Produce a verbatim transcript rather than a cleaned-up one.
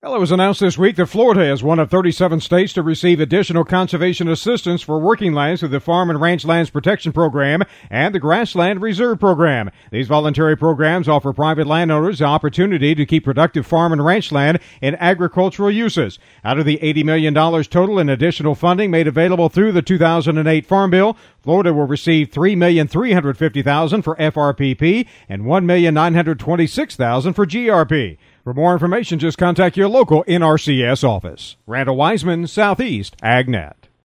Well, it was announced this week that Florida is one of thirty-seven states to receive additional conservation assistance for working lands through the Farm and Ranch Lands Protection Program and the Grassland Reserve Program. These voluntary programs offer private landowners the opportunity to keep productive farm and ranch land in agricultural uses. Out of the eighty million dollars total in additional funding made available through the two thousand eight Farm Bill, Florida will receive three million three hundred fifty thousand dollars for F R P P and one million nine hundred twenty-six thousand dollars for G R P. For more information, just contact your local N R C S office. Randall Wiseman, Southeast AgNet.